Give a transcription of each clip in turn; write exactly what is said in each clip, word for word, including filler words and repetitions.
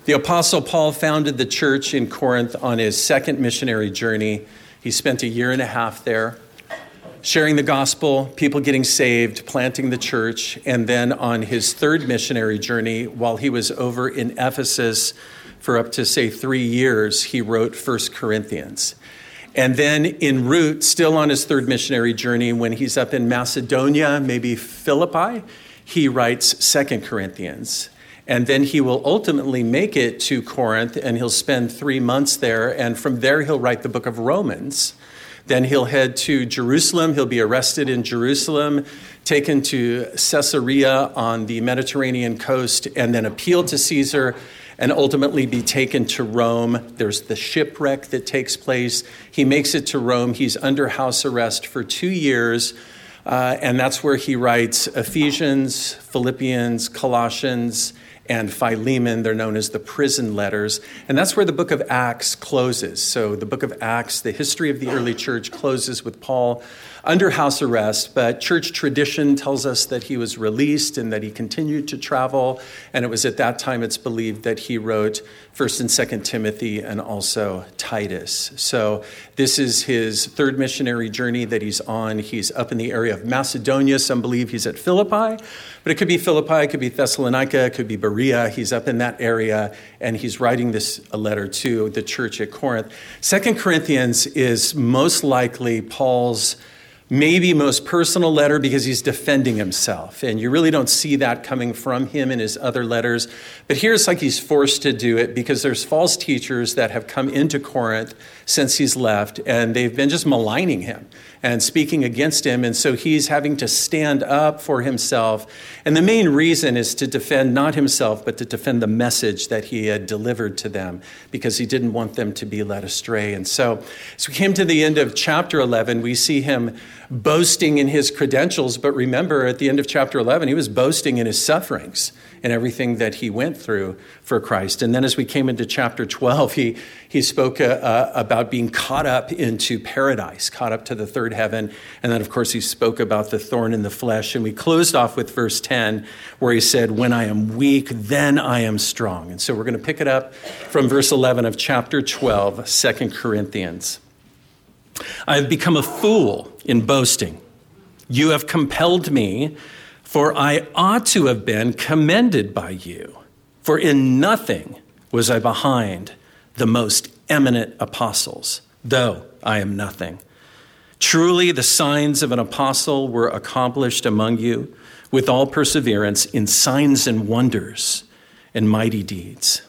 The Apostle Paul founded the church in Corinth on his second missionary journey. He spent a year and a half there, sharing the gospel, people getting saved, planting the church. And then on his third missionary journey, while he was over in Ephesus for up to, say, three years, he wrote First Corinthians. And then en route, still on his third missionary journey, when he's up in Macedonia, maybe Philippi, he writes Second Corinthians. And then he will ultimately make it to Corinth, and he'll spend three months there. And from there, he'll write the book of Romans. Then he'll head to Jerusalem. He'll be arrested in Jerusalem, taken to Caesarea on the Mediterranean coast, and then appealed to Caesar, and ultimately be taken to Rome. There's the shipwreck that takes place. He makes it to Rome. He's under house arrest for two years. Uh, and that's where he writes Ephesians, Philippians, Colossians, and Philemon. They're known as the prison letters. And that's where the book of Acts closes. So the book of Acts, the history of the early church, closes with Paul under house arrest. But church tradition tells us that he was released and that he continued to travel. And it was at that time, it's believed, that he wrote First and Second Timothy and also Titus. So this is his third missionary journey that he's on. He's up in the area of Macedonia. Some believe he's at Philippi, but it could be Philippi, it could be Thessalonica, it could be Berea. He's up in that area, and he's writing this a letter to the church at Corinth. Second Corinthians is most likely Paul's maybe most personal letter because he's defending himself. And you really don't see that coming from him in his other letters. But here's like he's forced to do it because there's false teachers that have come into Corinth since he's left, and they've been just maligning him and speaking against him. And so he's having to stand up for himself. And the main reason is to defend not himself, but to defend the message that he had delivered to them because he didn't want them to be led astray. And so as we came to the end of chapter eleven, we see him boasting in his credentials. But remember, at the end of chapter eleven, he was boasting in his sufferings and everything that he went through for Christ. And then as we came into chapter twelve, he, he spoke uh, uh, about being caught up into paradise, caught up to the third heaven. And then, of course, he spoke about the thorn in the flesh. And we closed off with verse ten, where he said, when I am weak, then I am strong. And so we're going to pick it up from verse eleven of chapter twelve, Second Corinthians. I have become a fool in boasting. You have compelled me, for I ought to have been commended by you. For in nothing was I behind the most eminent apostles, though I am nothing. Truly, the signs of an apostle were accomplished among you with all perseverance in signs and wonders and mighty deeds.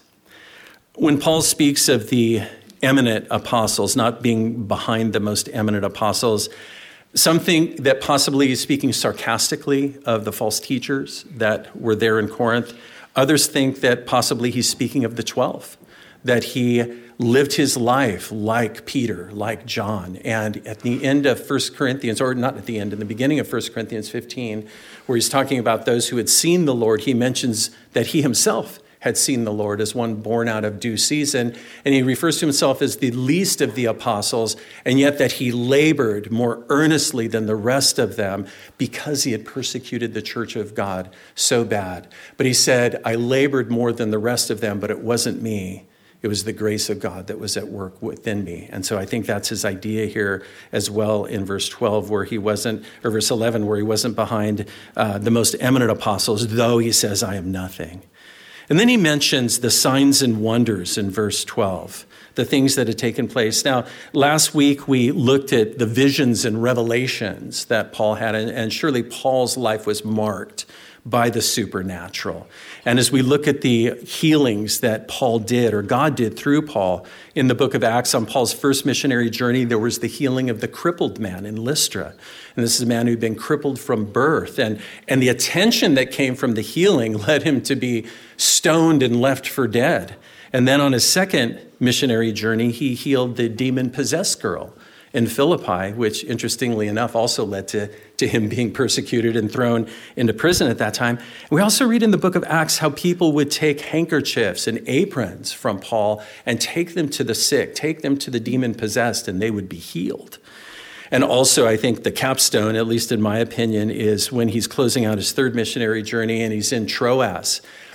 When Paul speaks of the eminent apostles, not being behind the most eminent apostles, some think that possibly he's speaking sarcastically of the false teachers that were there in Corinth. Others think that possibly he's speaking of the twelve, that he lived his life like Peter, like John. And at the end of First Corinthians, or not at the end, in the beginning of First Corinthians fifteen, where he's talking about those who had seen the Lord, he mentions that he himself had seen the Lord as one born out of due season. And he refers to himself as the least of the apostles, and yet that he labored more earnestly than the rest of them because he had persecuted the church of God so bad. But he said, I labored more than the rest of them, but it wasn't me. It was the grace of God that was at work within me. And so I think that's his idea here as well in verse twelve, where he wasn't, or verse eleven, where he wasn't behind uh, the most eminent apostles, though he says, I am nothing. And then he mentions the signs and wonders in verse twelve, the things that had taken place. Now, last week we looked at the visions and revelations that Paul had, and surely Paul's life was marked by the supernatural. And as we look at the healings that Paul did, or God did through Paul, in the book of Acts on Paul's first missionary journey, there was the healing of the crippled man in Lystra. And this is a man who'd been crippled from birth. And, and the attention that came from the healing led him to be stoned and left for dead. And then on his second missionary journey, he healed the demon-possessed girl in Philippi, which interestingly enough also led to, to him being persecuted and thrown into prison at that time. And we also read in the book of Acts how people would take handkerchiefs and aprons from Paul and take them to the sick, take them to the demon-possessed, and they would be healed. And also, I think the capstone, at least in my opinion, is when he's closing out his third missionary journey and he's in Troas.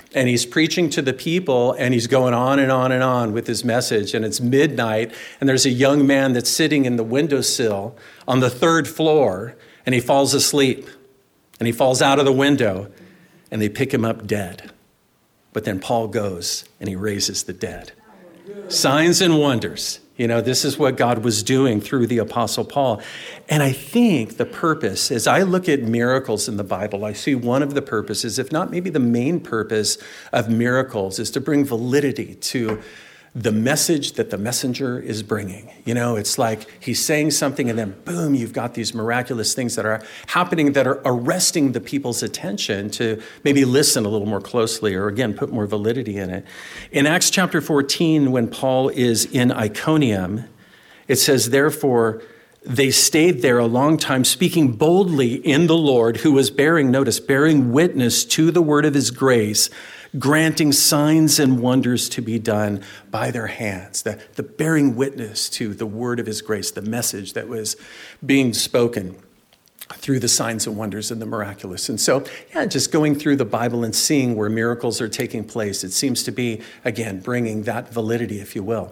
And he's preaching to the people, and he's going on and on and on with his message. And it's midnight, and there's a young man that's sitting in the windowsill on the third floor, and he falls asleep. And he falls out of the window, and they pick him up dead. But then Paul goes, and he raises the dead. Signs and wonders. You know, this is what God was doing through the Apostle Paul. And I think the purpose, as I look at miracles in the Bible, I see one of the purposes, if not maybe the main purpose of miracles, is to bring validity to the message that the messenger is bringing. You know, it's like he's saying something and then boom, you've got these miraculous things that are happening that are arresting the people's attention to maybe listen a little more closely or again, put more validity in it. In Acts chapter fourteen, when Paul is in Iconium, it says, therefore, they stayed there a long time, speaking boldly in the Lord, who was bearing, notice, bearing witness to the word of his grace, granting signs and wonders to be done by their hands. The, the bearing witness to the word of his grace, the message that was being spoken through the signs and wonders and the miraculous. And so, yeah, just going through the Bible and seeing where miracles are taking place, it seems to be, again, bringing that validity, if you will.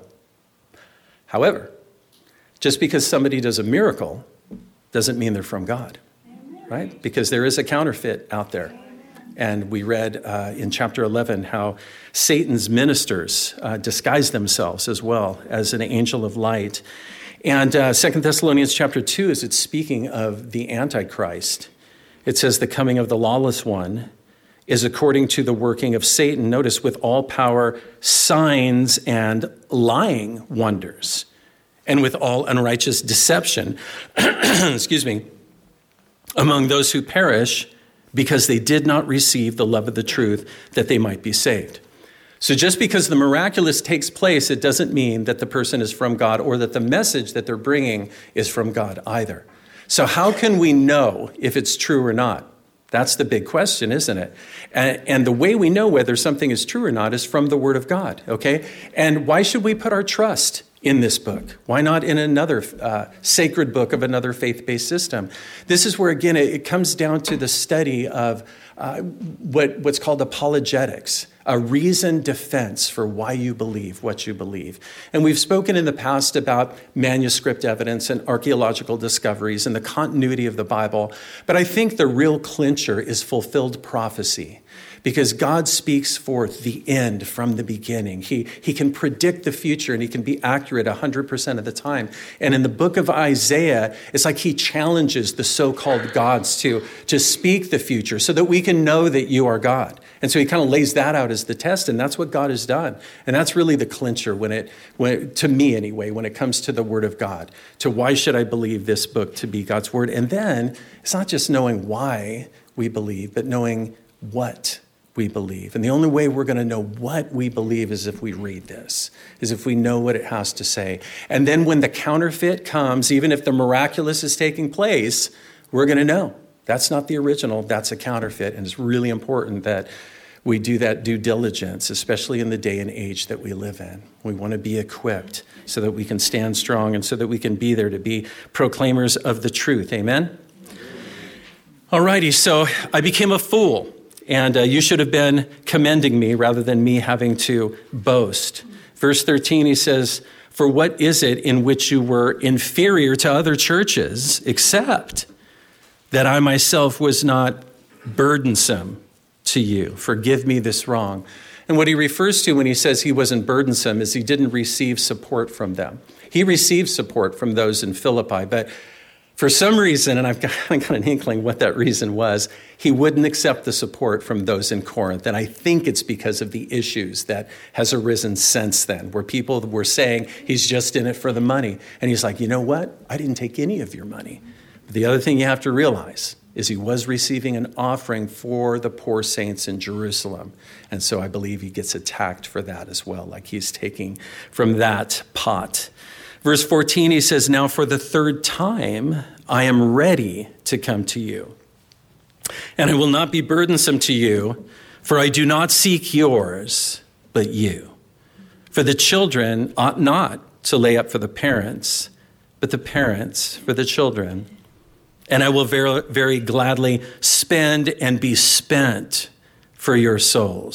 However, just because somebody does a miracle doesn't mean they're from God, right? Because there is a counterfeit out there. And we read uh, in chapter eleven how Satan's ministers uh, disguise themselves as well as an angel of light. And uh, Second Thessalonians chapter two, as it's speaking of the Antichrist, it says the coming of the lawless one is according to the working of Satan, notice, with all power, signs, and lying wonders, and with all unrighteous deception, excuse me, among those who perish, because they did not receive the love of the truth that they might be saved. So just because the miraculous takes place, it doesn't mean that the person is from God or that the message that they're bringing is from God either. So how can we know if it's true or not? That's the big question, isn't it? And, and the way we know whether something is true or not is from the Word of God, okay? And why should we put our trust in this book? Why not in another uh, sacred book of another faith-based system? This is where, again, it, it comes down to the study of uh, what, what's called apologetics, a reasoned defense for why you believe what you believe. And we've spoken in the past about manuscript evidence and archaeological discoveries and the continuity of the Bible. But I think the real clincher is fulfilled prophecy, because God speaks forth the end from the beginning. He, he can predict the future, and he can be accurate one hundred percent of the time. And in the book of Isaiah, it's like he challenges the so-called gods to, to speak the future so that we can know that you are God. And so he kind of lays that out as the test, and that's what God has done. And that's really the clincher when it, when it, to me anyway, when it comes to the Word of God, to why should I believe this book to be God's Word? And then it's not just knowing why we believe, but knowing what we believe. And the only way we're going to know what we believe is if we read this, is if we know what it has to say. And then when the counterfeit comes, even if the miraculous is taking place, we're going to know that's not the original, that's a counterfeit. And it's really important that we do that due diligence, especially in the day and age that we live in. We want to be equipped so that we can stand strong and so that we can be there to be proclaimers of the truth. Amen? All righty, so I became a fool. And uh, you should have been commending me rather than me having to boast. Verse thirteen, he says, for what is it in which you were inferior to other churches, except that I myself was not burdensome to you? Forgive me this wrong. And what he refers to when he says he wasn't burdensome is he didn't receive support from them. He received support from those in Philippi, but for some reason, and I've got, I've got an inkling what that reason was, he wouldn't accept the support from those in Corinth. And I think it's because of the issues that has arisen since then, where people were saying he's just in it for the money. And he's like, you know what? I didn't take any of your money. But the other thing you have to realize is he was receiving an offering for the poor saints in Jerusalem. And so I believe he gets attacked for that as well, like he's taking from that pot. Verse fourteen, he says, now for the third time, I am ready to come to you. And I will not be burdensome to you, for I do not seek yours, but you. For the children ought not to lay up for the parents, but the parents for the children. And I will very, very gladly spend and be spent for your souls.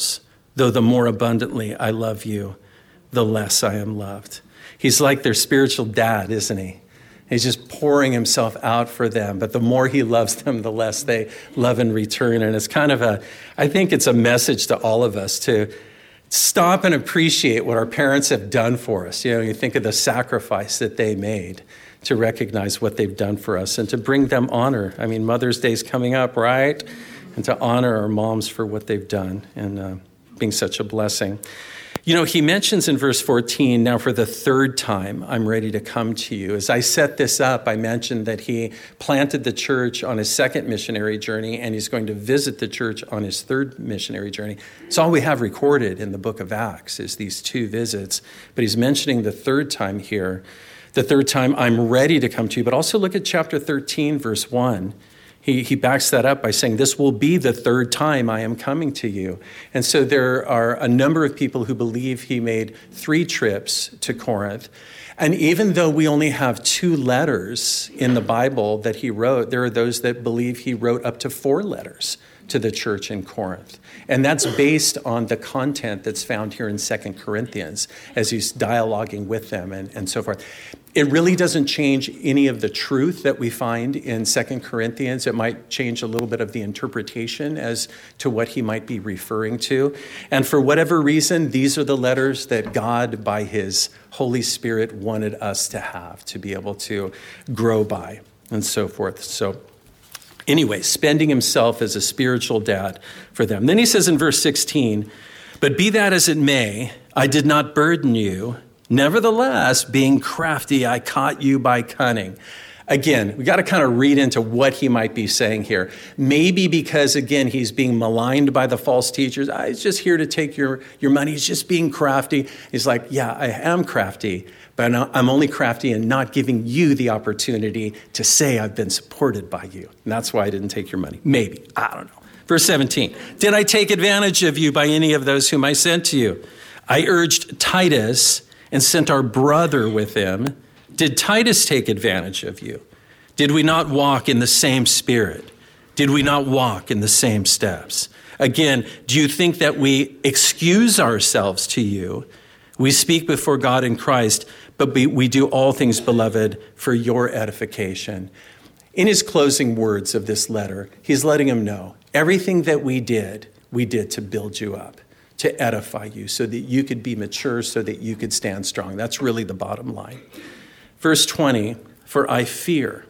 though the more abundantly I love you, the less I am loved. He's like their spiritual dad, isn't he? He's just pouring himself out for them. But the more he loves them, the less they love in return. And it's kind of a, I think it's a message to all of us to stop and appreciate what our parents have done for us. You know, you think of the sacrifice that they made to recognize what they've done for us and to bring them honor. I mean, Mother's Day's coming up, right? And to honor our moms for what they've done and uh, being such a blessing. You know, he mentions in verse fourteen, now for the third time, I'm ready to come to you. As I set this up, I mentioned that he planted the church on his second missionary journey, and he's going to visit the church on his third missionary journey. It's all we have recorded in the book of Acts is these two visits. But he's mentioning the third time here, the third time I'm ready to come to you. But also look at chapter thirteen, verse one. He, he backs that up by saying, this will be the third time I am coming to you. And so there are a number of people who believe he made three trips to Corinth. And even though we only have two letters in the Bible that he wrote, there are those that believe he wrote up to four letters to the church in Corinth. And that's based on the content that's found here in Second Corinthians as he's dialoguing with them and, and so forth. It really doesn't change any of the truth that we find in Second Corinthians. It might change a little bit of the interpretation as to what he might be referring to. And for whatever reason, these are the letters that God, by his Holy Spirit, wanted us to have, to be able to grow by and so forth. So anyway, spending himself as a spiritual dad for them. Then he says in verse sixteen, but be that as it may, I did not burden you. Nevertheless, being crafty, I caught you by cunning. Again, we got to kind of read into what he might be saying here. Maybe because, again, he's being maligned by the false teachers. I was just here to take your, your money. He's just being crafty. He's like, yeah, I am crafty, but I'm only crafty in not giving you the opportunity to say I've been supported by you. And that's why I didn't take your money. Maybe. I don't know. Verse seventeen, did I take advantage of you by any of those whom I sent to you? I urged Titus and sent our brother with him. Did Titus take advantage of you? Did we not walk in the same spirit? Did we not walk in the same steps? Again, do you think that we excuse ourselves to you? We speak before God in Christ, but we do all things, beloved, for your edification. In his closing words of this letter, he's letting him know everything that we did, we did to build you up, to edify you so that you could be mature, so that you could stand strong. That's really the bottom line. Verse twenty, for I fear,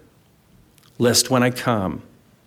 lest when I come,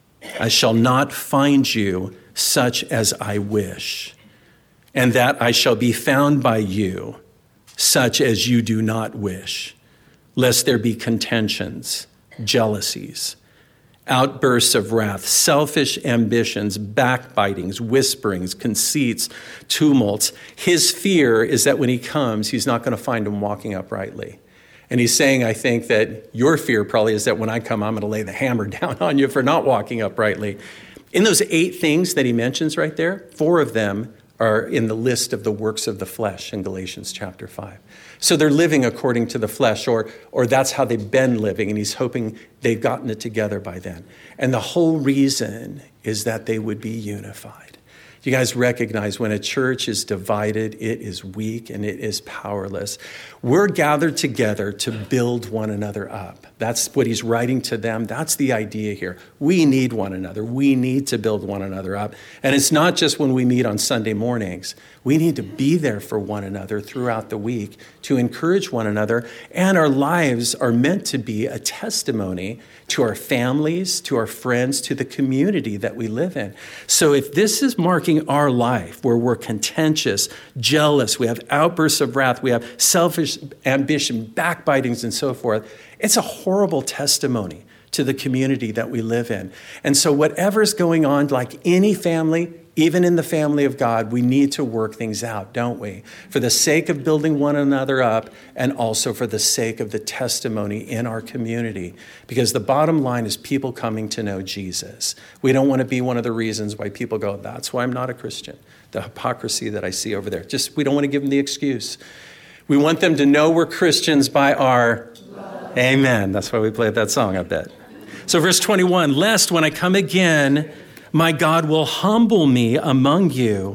I shall not find you such as I wish, and that I shall be found by you such as you do not wish, lest there be contentions, jealousies, outbursts of wrath, selfish ambitions, backbitings, whisperings, conceits, tumults. His fear is that when he comes, he's not going to find him walking uprightly. And he's saying, I think that your fear probably is that when I come, I'm going to lay the hammer down on you for not walking uprightly. In those eight things that he mentions right there, four of them are in the list of the works of the flesh in Galatians chapter five. So they're living according to the flesh, or or that's how they've been living, and he's hoping they've gotten it together by then. And the whole reason is that they would be unified. You guys recognize when a church is divided, it is weak and it is powerless. We're gathered together to build one another up. That's what he's writing to them. That's the idea here. We need one another. We need to build one another up. And it's not just when we meet on Sunday mornings. We need to be there for one another throughout the week to encourage one another. And our lives are meant to be a testimony to our families, to our friends, to the community that we live in. So if this is marking our life where we're contentious, jealous, we have outbursts of wrath, we have selfish ambition, backbitings, and so forth, it's a horrible testimony to the community that we live in. And so whatever's going on, like any family, even in the family of God, we need to work things out, don't we? For the sake of building one another up, and also for the sake of the testimony in our community. Because the bottom line is people coming to know Jesus. We don't want to be one of the reasons why people go, that's why I'm not a Christian. The hypocrisy that I see over there. Just, we don't want to give them the excuse. We want them to know we're Christians by our love. Amen. That's why we played that song, I bet. So verse twenty-one, lest when I come again, my God will humble me among you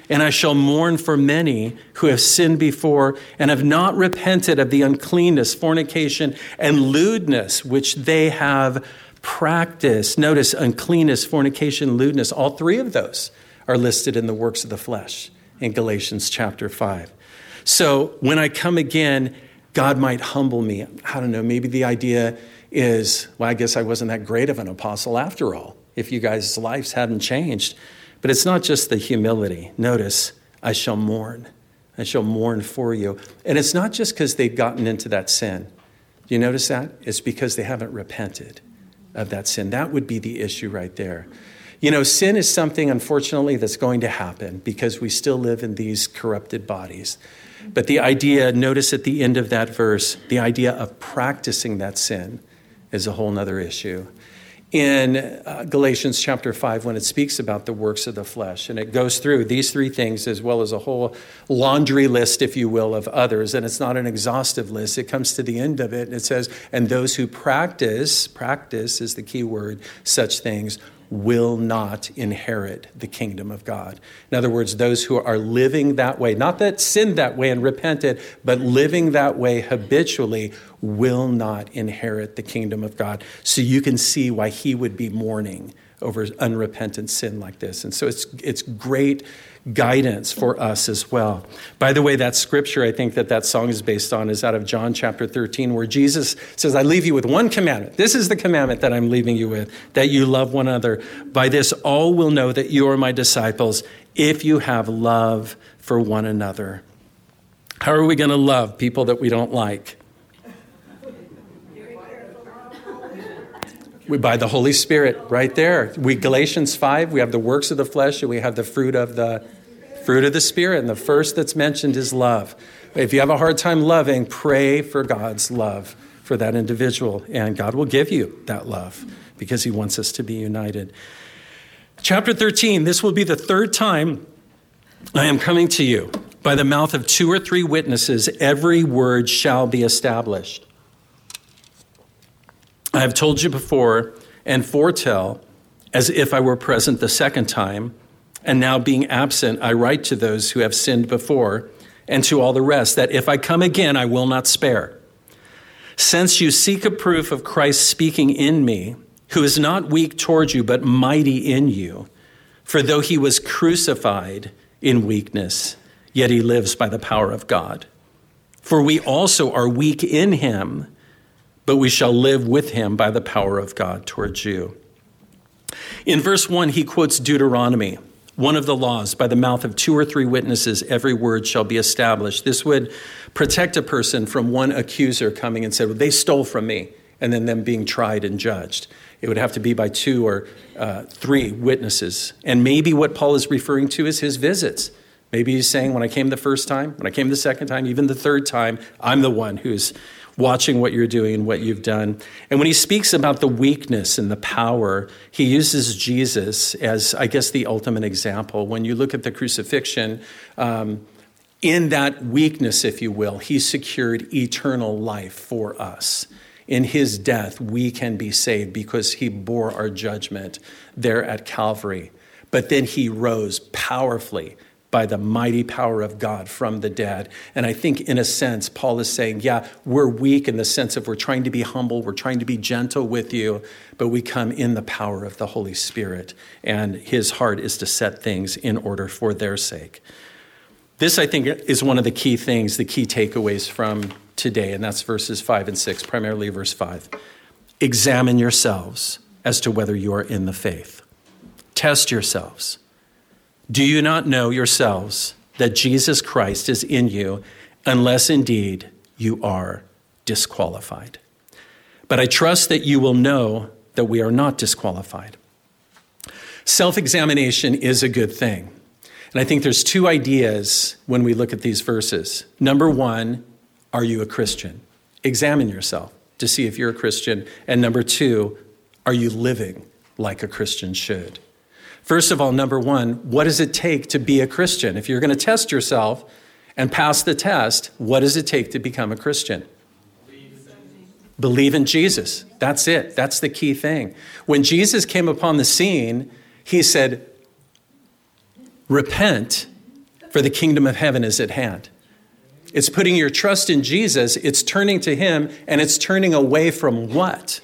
and I shall mourn for many who have sinned before and have not repented of the uncleanness, fornication, and lewdness which they have practiced. Notice uncleanness, fornication, lewdness. All three of those are listed in the works of the flesh in Galatians chapter five. So when I come again, God might humble me. I don't know, maybe the idea is, well, I guess I wasn't that great of an apostle after all, if you guys' lives hadn't changed. But it's not just the humility. Notice, I shall mourn. I shall mourn for you. And it's not just because they've gotten into that sin. Do you notice that? It's because they haven't repented of that sin. That would be the issue right there. You know, sin is something, unfortunately, that's going to happen because we still live in these corrupted bodies. But the idea, notice at the end of that verse, the idea of practicing that sin is a whole nother issue. In uh, Galatians chapter five, when it speaks about the works of the flesh, and it goes through these three things as well as a whole laundry list, if you will, of others, and it's not an exhaustive list. It comes to the end of it, and it says, and those who practice, practice is the key word, such things, will not inherit the kingdom of God. In other words, those who are living that way, not that sinned that way and repented, but living that way habitually will not inherit the kingdom of God. So you can see why he would be mourning over unrepentant sin like this. And so it's it's great guidance for us as well. By the way, that scripture I think that that song is based on is out of John chapter thirteen, where Jesus says, I leave you with one commandment. This is the commandment that I'm leaving you with, that you love one another. By this, all will know that you are my disciples if you have love for one another. How are we going to love people that we don't like? We, by the Holy Spirit, right there. We Galatians five, we have the works of the flesh and we have the fruit of the fruit of the Spirit. And the first that's mentioned is love. If you have a hard time loving, pray for God's love for that individual. And God will give you that love because he wants us to be united. Chapter thirteen, this will be the third time I am coming to you. By the mouth of two or three witnesses, every word shall be established. I have told you before and foretell as if I were present the second time, and now being absent, I write to those who have sinned before and to all the rest, that if I come again, I will not spare. Since you seek a proof of Christ speaking in me, who is not weak toward you, but mighty in you, for though he was crucified in weakness, yet he lives by the power of God. For we also are weak in him, but we shall live with him by the power of God towards you. In verse one, he quotes Deuteronomy, one of the laws, by the mouth of two or three witnesses, every word shall be established. This would protect a person from one accuser coming and saying, well, they stole from me, and then them being tried and judged. It would have to be by two or uh, three witnesses. And maybe what Paul is referring to is his visits. Maybe he's saying, when I came the first time, when I came the second time, even the third time, I'm the one who's watching what you're doing and what you've done. And when he speaks about the weakness and the power, he uses Jesus as, I guess, the ultimate example. When you look at the crucifixion, um, in that weakness, if you will, he secured eternal life for us. In his death, we can be saved because he bore our judgment there at Calvary. But then he rose powerfully by the mighty power of God from the dead. And I think in a sense, Paul is saying, yeah, we're weak in the sense of we're trying to be humble, we're trying to be gentle with you, but we come in the power of the Holy Spirit. And his heart is to set things in order for their sake. This, I think, is one of the key things, the key takeaways from today, and that's verses five and six, primarily verse five. Examine yourselves as to whether you are in the faith. Test yourselves. Do you not know yourselves that Jesus Christ is in you, unless indeed you are disqualified? But I trust that you will know that we are not disqualified. Self-examination is a good thing. And I think there's two ideas when we look at these verses. Number one, are you a Christian? Examine yourself to see if you're a Christian. And number two, are you living like a Christian should? First of all, number one, what does it take to be a Christian? If you're going to test yourself and pass the test, what does it take to become a Christian? Believe in Jesus. That's it. That's the key thing. When Jesus came upon the scene, he said, repent for the kingdom of heaven is at hand. It's putting your trust in Jesus. It's turning to him, and it's turning away from what?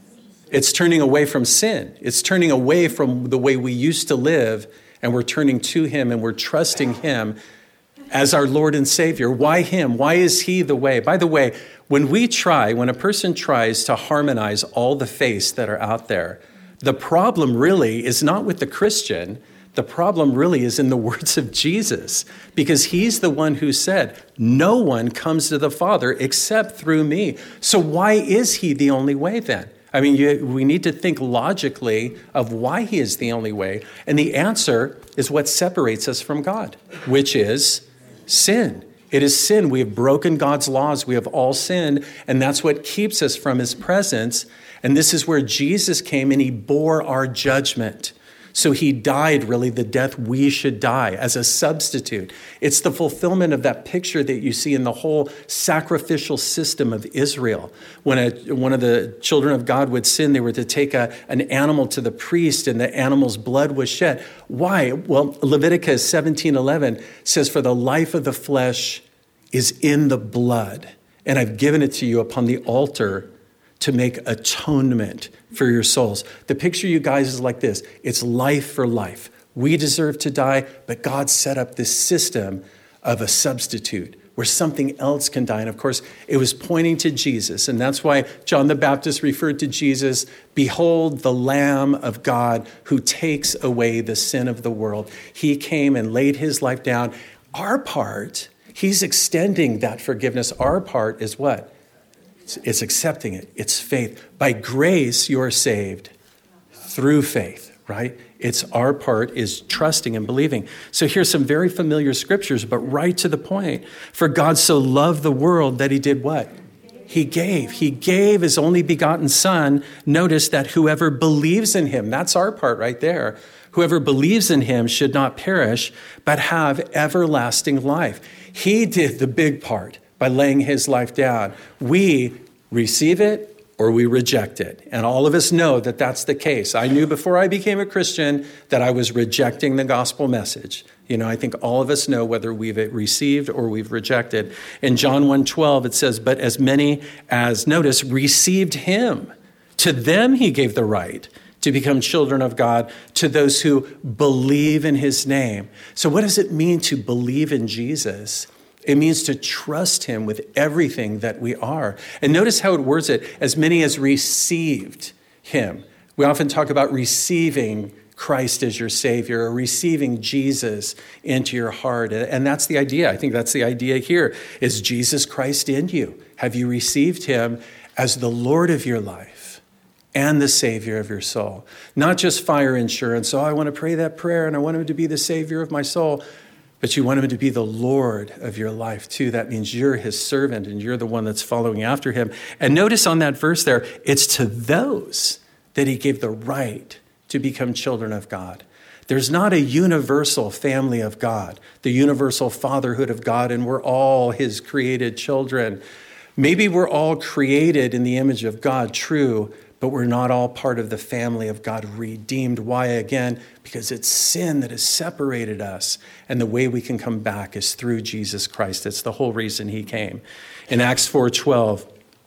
It's turning away from sin. It's turning away from the way we used to live, and we're turning to him, and we're trusting him as our Lord and Savior. Why him? Why is he the way? By the way, when we try, when a person tries to harmonize all the faiths that are out there, the problem really is not with the Christian. The problem really is in the words of Jesus, because he's the one who said, no one comes to the Father except through me. So why is he the only way then? I mean, you, we need to think logically of why he is the only way. And the answer is what separates us from God, which is sin. It is sin. We have broken God's laws. We have all sinned, and that's what keeps us from his presence. And this is where Jesus came and he bore our judgment. So he died, really, the death we should die as a substitute. It's the fulfillment of that picture that you see in the whole sacrificial system of Israel. When a, one of the children of God would sin, they were to take a, an animal to the priest, and the animal's blood was shed. Why? Well, Leviticus seventeen eleven says, for the life of the flesh is in the blood, and I've given it to you upon the altar to make atonement for your souls. The picture, you guys, is like this. It's life for life. We deserve to die, but God set up this system of a substitute where something else can die. And of course, it was pointing to Jesus. And that's why John the Baptist referred to Jesus, behold, the Lamb of God who takes away the sin of the world. He came and laid his life down. Our part, he's extending that forgiveness. Our part is what? It's accepting it. It's faith. By grace, you are saved through faith, right? It's our part is trusting and believing. So here's some very familiar scriptures, but right to the point. For God so loved the world that he did what? He gave. He gave his only begotten son. Notice that whoever believes in him, that's our part right there. Whoever believes in him should not perish, but have everlasting life. He did the big part by laying his life down. We receive it or we reject it. And all of us know that that's the case. I knew before I became a Christian that I was rejecting the gospel message. You know, I think all of us know whether we've received or we've rejected. In John one twelve, it says, but as many as, notice, received him, to them he gave the right to become children of God, to those who believe in his name. So what does it mean to believe in Jesus? It means to trust him with everything that we are. And notice how it words it, as many as received him. We often talk about receiving Christ as your Savior or receiving Jesus into your heart. And that's the idea. I think that's the idea here. Is Jesus Christ in you? Have you received him as the Lord of your life and the Savior of your soul? Not just fire insurance. Oh, I want to pray that prayer and I want him to be the Savior of my soul. But you want him to be the Lord of your life too. That means you're his servant and you're the one that's following after him. And notice on that verse there, it's to those that he gave the right to become children of God. There's not a universal family of God, the universal fatherhood of God, and we're all his created children. Maybe we're all created in the image of God, true, but we're not all part of the family of God, redeemed. Why again? Because it's sin that has separated us. And the way we can come back is through Jesus Christ. It's the whole reason he came. In Acts four twelve,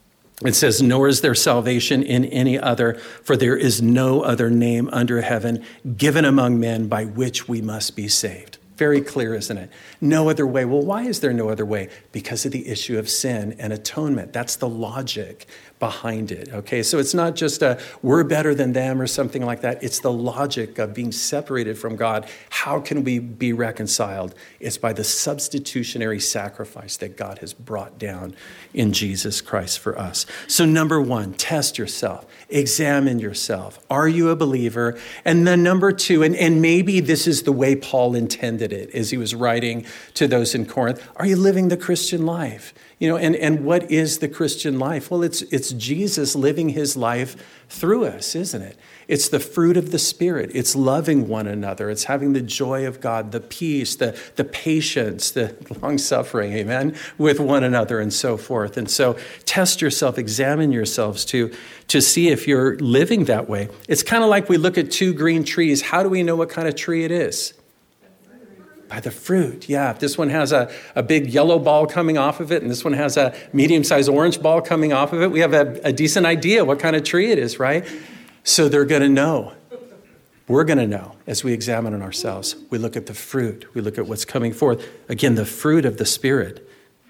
it says, nor is there salvation in any other, for there is no other name under heaven given among men by which we must be saved. Very clear, isn't it? No other way. Well, why is there no other way? Because of the issue of sin and atonement. That's the logic behind it, okay? So it's not just a, we're better than them or something like that. It's the logic of being separated from God. How can we be reconciled? It's by the substitutionary sacrifice that God has brought down in Jesus Christ for us. So number one, test yourself. Examine yourself. Are you a believer? And then number two, and, and maybe this is the way Paul intended it as he was writing to those in Corinth, are you living the Christian life? You know, and, and what is the Christian life? Well, it's it's Jesus living his life through us, isn't it? It's the fruit of the Spirit. It's loving one another. It's having the joy of God, the peace, the, the patience, the long-suffering, amen, with one another and so forth. And so test yourself, examine yourselves to, to see if you're living that way. It's kind of like we look at two green trees. How do we know what kind of tree it is? By the fruit, yeah. If this one has a, a big yellow ball coming off of it, and this one has a medium-sized orange ball coming off of it, we have a, a decent idea what kind of tree it is, right? So they're going to know. We're going to know as we examine on ourselves. We look at the fruit. We look at what's coming forth. Again, the fruit of the Spirit.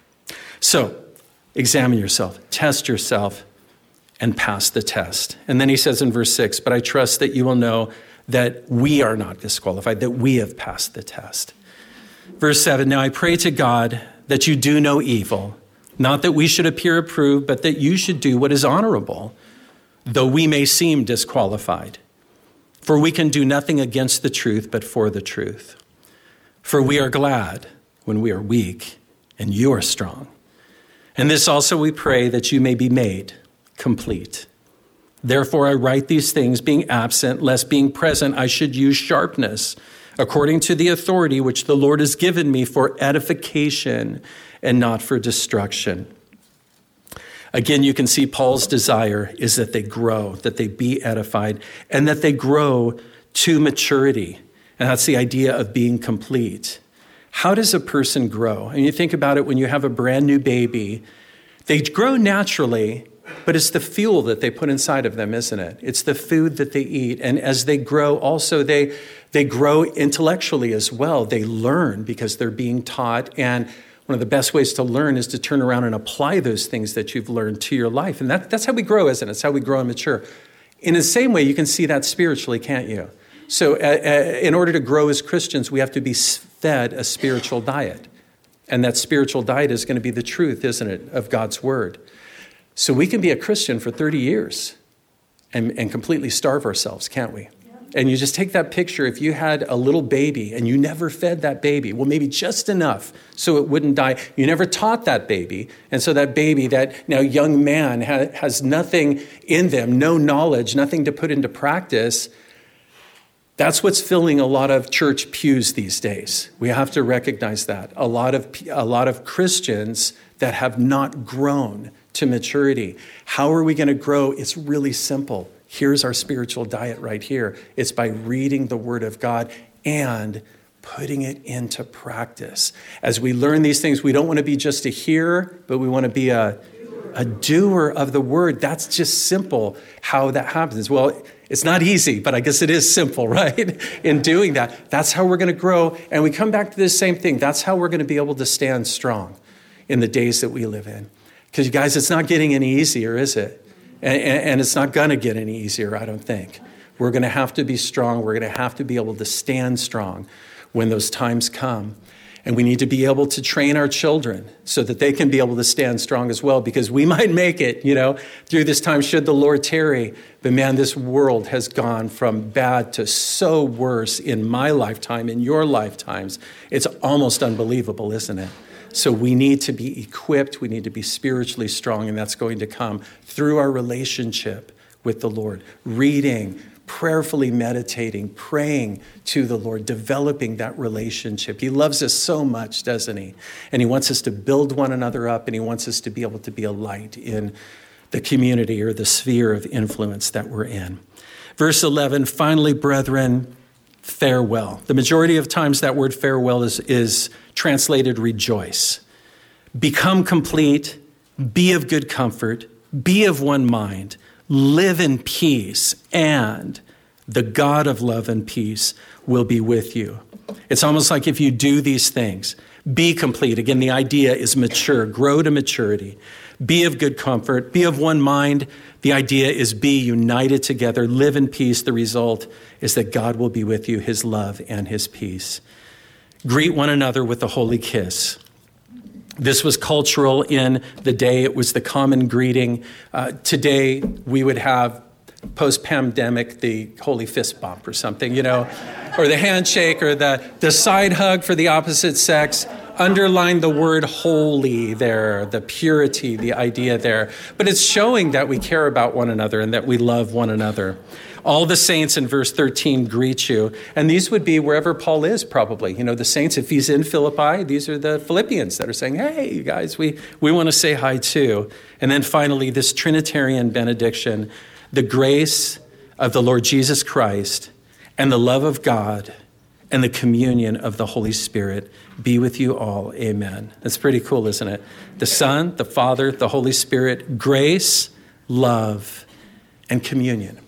So examine yourself, test yourself, and pass the test. And then he says in verse six, but I trust that you will know that we are not disqualified, that we have passed the test. Verse seven, now I pray to God that you do no evil, not that we should appear approved, but that you should do what is honorable, though we may seem disqualified. For we can do nothing against the truth, but for the truth. For we are glad when we are weak and you are strong. And this also we pray that you may be made complete. Therefore I write these things being absent, lest being present I should use sharpness, according to the authority which the Lord has given me for edification and not for destruction. Again, you can see Paul's desire is that they grow, that they be edified, and that they grow to maturity. And that's the idea of being complete. How does a person grow? And you think about it when you have a brand new baby, they grow naturally, but it's the fuel that they put inside of them, isn't it? It's the food that they eat. And as they grow, also they, they grow intellectually as well. They learn because they're being taught. And one of the best ways to learn is to turn around and apply those things that you've learned to your life. And that, that's how we grow, isn't it? It's how we grow and mature. In the same way, you can see that spiritually, can't you? So uh, uh, in order to grow as Christians, we have to be fed a spiritual diet. And that spiritual diet is going to be the truth, isn't it, of God's word. So we can be a Christian for thirty years and, and completely starve ourselves, can't we? And you just take that picture, if you had a little baby and you never fed that baby, well, maybe just enough so it wouldn't die. You never taught that baby. And so that baby, that now young man ha- has nothing in them, no knowledge, nothing to put into practice. That's what's filling a lot of church pews these days. We have to recognize that. A lot of, a lot of Christians that have not grown to maturity. How are we going to grow? It's really simple. Here's our spiritual diet right here. It's by reading the Word of God and putting it into practice. As we learn these things, we don't want to be just a hearer, but we want to be a, a doer of the Word. That's just simple how that happens. Well, it's not easy, but I guess it is simple, right? In doing that, that's how we're going to grow. And we come back to this same thing. That's how we're going to be able to stand strong in the days that we live in. Because, you guys, it's not getting any easier, is it? And, and it's not going to get any easier, I don't think. We're going to have to be strong. We're going to have to be able to stand strong when those times come. And we need to be able to train our children so that they can be able to stand strong as well, because we might make it, you know, through this time should the Lord tarry. But man, this world has gone from bad to so worse in my lifetime, in your lifetimes. It's almost unbelievable, isn't it? So we need to be equipped. We need to be spiritually strong, and that's going to come through our relationship with the Lord. Reading, prayerfully meditating, praying to the Lord, developing that relationship. He loves us so much, doesn't he? And he wants us to build one another up, and he wants us to be able to be a light in the community or the sphere of influence that we're in. Verse eleven, finally, brethren, farewell. The majority of times that word farewell is, is translated rejoice. Become complete, be of good comfort, be of one mind, live in peace, and the God of love and peace will be with you. It's almost like if you do these things, be complete. Again, the idea is mature, grow to maturity. Be of good comfort, be of one mind. The idea is be united together, live in peace. The result is that God will be with you, his love and his peace. Greet one another with a holy kiss. This was cultural in the day. It was the common greeting. Uh, today, we would have post-pandemic the holy fist bump or something, you know, or the handshake or the, the side hug for the opposite sex. Underline the word holy there, the purity, the idea there. But it's showing that we care about one another and that we love one another. All the saints in verse thirteen greet you. And these would be wherever Paul is probably. You know, the saints, if he's in Philippi, these are the Philippians that are saying, hey, you guys, we, we want to say hi too. And then finally, this Trinitarian benediction, the grace of the Lord Jesus Christ and the love of God and the communion of the Holy Spirit be with you all. Amen. That's pretty cool, isn't it? The Son, the Father, the Holy Spirit, grace, love, and communion.